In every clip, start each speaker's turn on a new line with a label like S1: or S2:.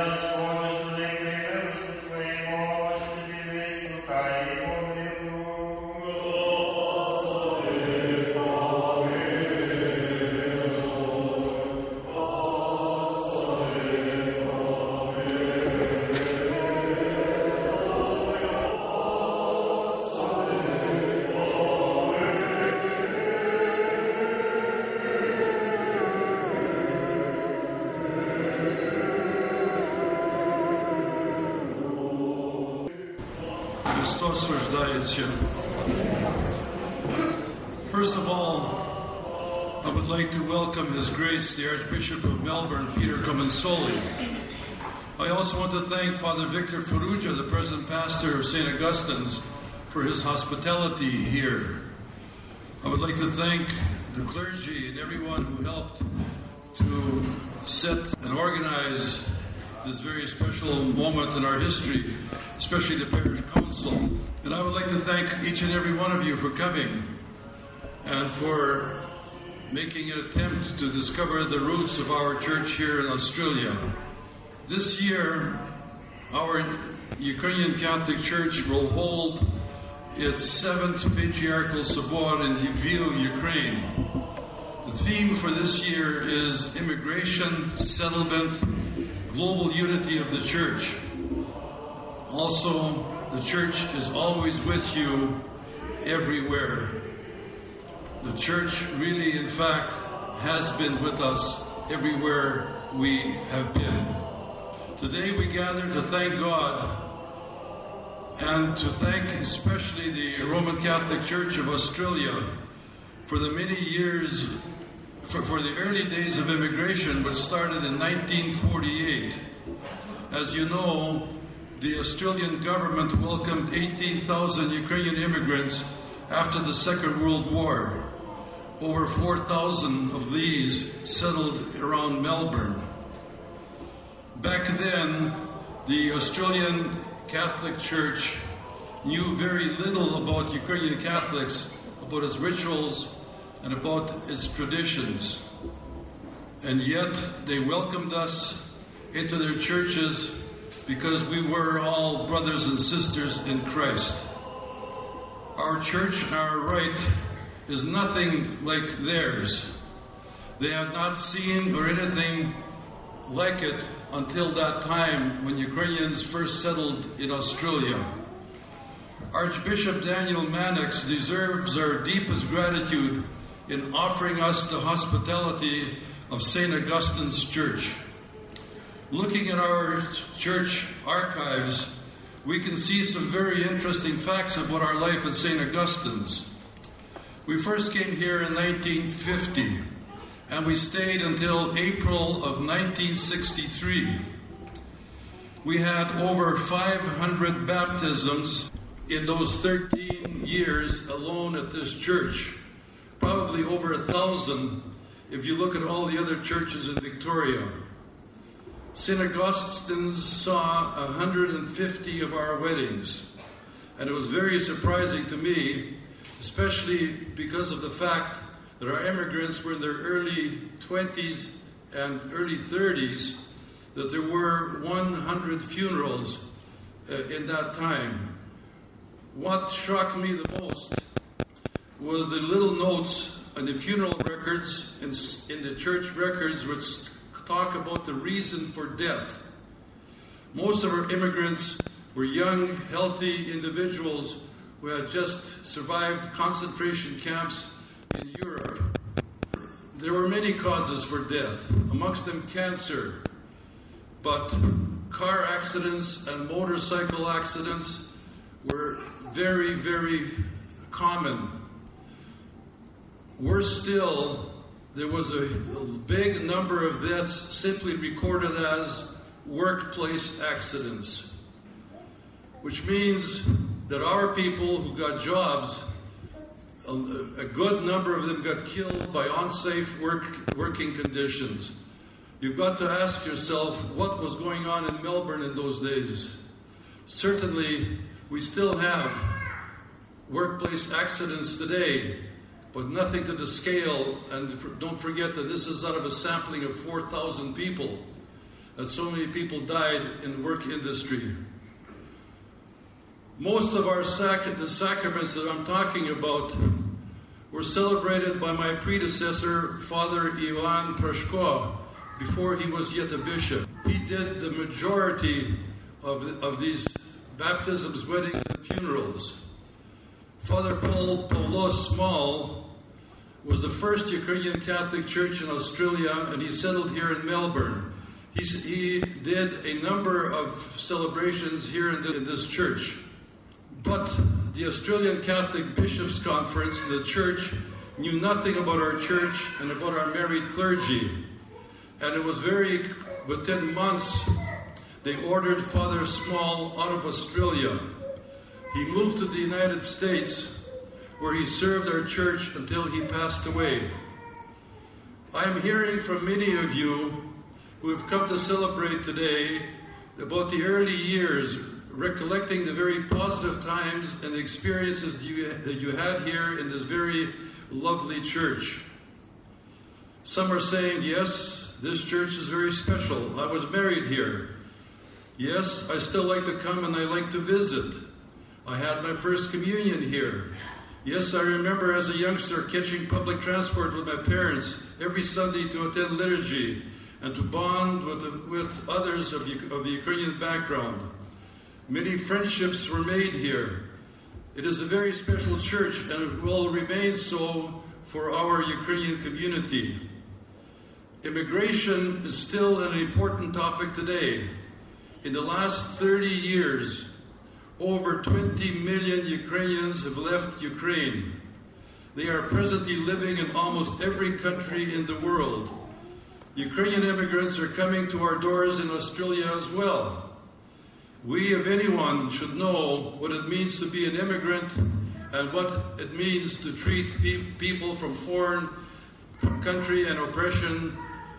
S1: Христос рождається. First of all, I would like to welcome His Grace, the Archbishop of Melbourne, Peter Comensoli. I also want to thank Father Victor Ferrugia, the present pastor of St. Augustine's, for his hospitality here. I would like to thank the clergy and everyone who helped to set and organize this very special moment in our history, especially the parish council. And I would like to thank each and every one of you for coming and for making an attempt to discover the roots of our church here in Australia. This year, our Ukrainian Catholic Church will hold its 7th Patriarchal Sobor in Lviv, Ukraine. The theme for this year is immigration, settlement, global unity of the church. Also, the church is always with you everywhere. The church really, in fact, has been with us everywhere we have been. Today we gather to thank God and to thank especially the Roman Catholic Church of Australia for the many years, for the early days of immigration, which started in 1948. As you know, the Australian government welcomed 18,000 Ukrainian immigrants after the Second World War. Over 4,000 of these settled around Melbourne. Back then, the Australian Catholic Church knew very little about Ukrainian Catholics, about its rituals, and about its traditions. And yet, they welcomed us into their churches because we were all brothers and sisters in Christ. Our church, our rite, is nothing like theirs. They have not seen or anything like it until that time when Ukrainians first settled in Australia. Archbishop Daniel Mannix deserves our deepest gratitude in offering us the hospitality of St. Augustine's Church. Looking at our church archives, we can see some very interesting facts about our life at St. Augustine's. We first came here in 1950, and we stayed until April of 1963. We had over 500 baptisms in those 13 years alone at this church. Probably over 1,000 if you look at all the other churches in Victoria. St. Augustine's saw 150 of our weddings, and it was very surprising to me, especially because of the fact that our immigrants were in their early 20s and early 30s, that there were 100 funerals in that time. What shocked me the most was the little notes on the funeral records, in the church records, which talk about the reason for death. Most of our immigrants were young, healthy individuals who had just survived concentration camps in Europe. There were many causes for death, amongst them cancer, but car accidents and motorcycle accidents were very, very common. Worse still, there was a big number of deaths simply recorded as workplace accidents, which means that our people who got jobs, a good number of them got killed by unsafe working conditions. You've got to ask yourself what was going on in Melbourne in those days. Certainly, we still have workplace accidents today, but nothing to the scale, and don't forget that this is out of a sampling of 4,000 people. that so many people died in the work industry. Most of the sacraments that I'm talking about were celebrated by my predecessor, Father Ivan Prashko, before he was yet a bishop. He did the majority of these baptisms, weddings, and funerals. Father Paulos Small was the first Ukrainian Catholic church in Australia, and he settled here in Melbourne. He did a number of celebrations here in this church. But the Australian Catholic Bishops' Conference, the church, knew nothing about our church and about our married clergy. And it was within months, they ordered Father Small out of Australia. He moved to the United States, where he served our church until he passed away. I am hearing from many of you who have come to celebrate today about the early years, recollecting the very positive times and experiences that you had here in this very lovely church. Some are saying, yes, this church is very special. I was married here. Yes, I still like to come and I like to visit. I had my first communion here. Yes, I remember as a youngster catching public transport with my parents every Sunday to attend liturgy and to bond with others of the Ukrainian background. Many friendships were made here. It is a very special church, and it will remain so for our Ukrainian community. Immigration is still an important topic today. In the last 30 years, over 20 million Ukrainians have left Ukraine. They are presently living in almost every country in the world. Ukrainian immigrants are coming to our doors in Australia as well. We, if anyone, should know what it means to be an immigrant and what it means to treat people from foreign country and oppression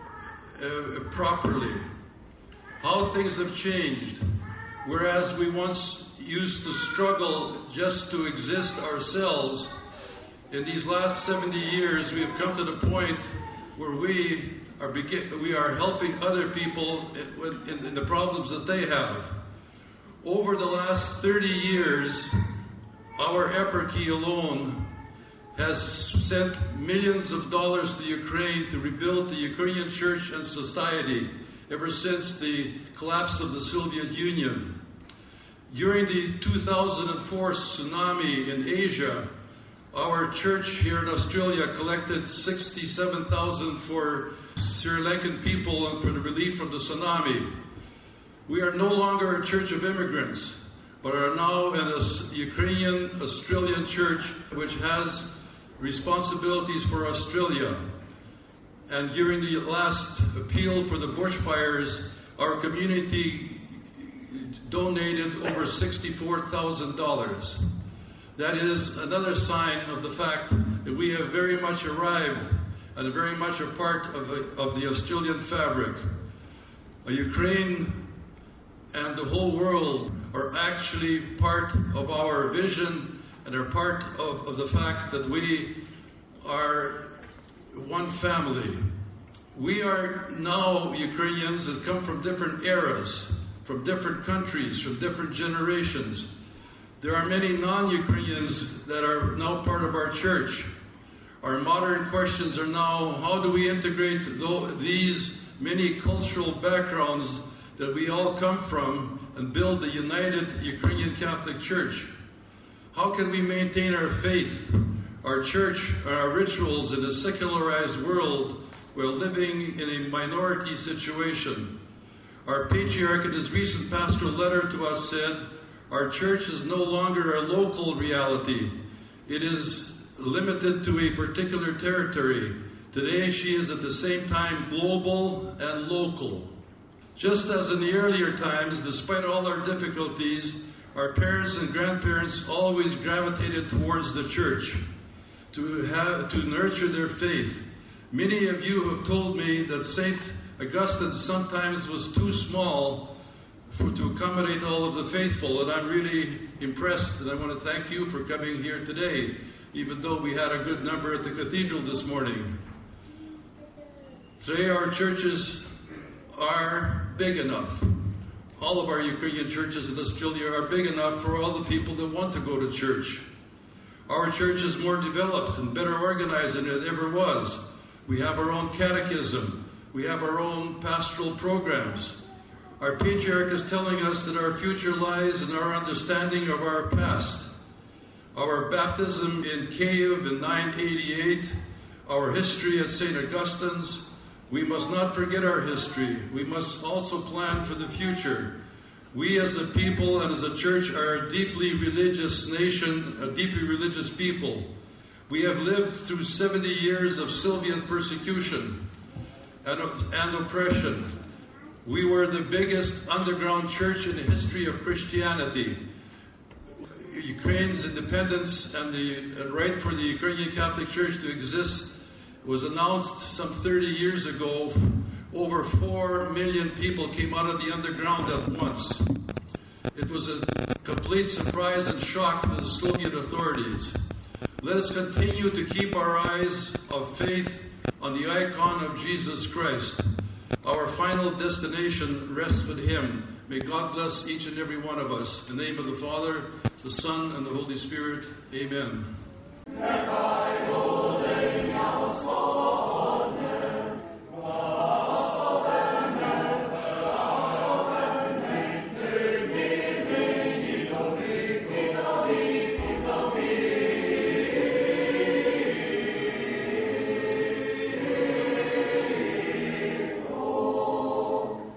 S1: properly. How things have changed. Whereas we once used to struggle just to exist ourselves, in these last 70 years we have come to the point where we are helping other people in the problems that they have. Over the last 30 years, our eparchy alone has sent millions of dollars to Ukraine to rebuild the Ukrainian church and society ever since the collapse of the Soviet Union. During the 2004 tsunami in Asia, our church here in Australia collected $67,000 for Sri Lankan people and for the relief from the tsunami. We are no longer a church of immigrants, but are now a Ukrainian-Australian church which has responsibilities for Australia. And during the last appeal for the bushfires, our community donated over $64,000. That is another sign of the fact that we have very much arrived and very much a part of the Australian fabric. Ukraine and the whole world are actually part of our vision and are part of the fact that we are one family. We are now Ukrainians that come from different eras, from different countries, from different generations. There are many non-Ukrainians that are now part of our church. Our modern questions are now, how do we integrate these many cultural backgrounds that we all come from and build the united Ukrainian Catholic Church? How can we maintain our faith, our church, our rituals in a secularized world while living in a minority situation? Our Patriarch in his recent pastoral letter to us said, our church is no longer a local reality. It is limited to a particular territory. Today she is at the same time global and local. Just as in the earlier times, despite all our difficulties, our parents and grandparents always gravitated towards the church to nurture their faith. Many of you have told me that St. Augustine sometimes was too small to accommodate all of the faithful, and I'm really impressed, and I want to thank you for coming here today, even though we had a good number at the cathedral this morning. Today our churches are big enough. All of our Ukrainian churches in Australia are big enough for all the people that want to go to church. Our church is more developed and better organized than it ever was. We have our own catechism. We have our own pastoral programs. Our patriarch is telling us that our future lies in our understanding of our past. Our baptism in Kiev in 988, our history at St. Augustine's. We must not forget our history. We must also plan for the future. We as a people and as a church are a deeply religious nation, a deeply religious people. We have lived through 70 years of Sylvian persecution and oppression. We were the biggest underground church in the history of Christianity. Ukraine's independence and the right for the Ukrainian Catholic Church to exist was announced some 30 years ago. Over 4 million people came out of the underground at once. It was a complete surprise and shock to the Soviet authorities. Let us continue to keep our eyes of faith on the icon of Jesus Christ. Our final destination rests with Him. May God bless each and every one of us. In the name of the Father, the Son, and the Holy Spirit. Amen.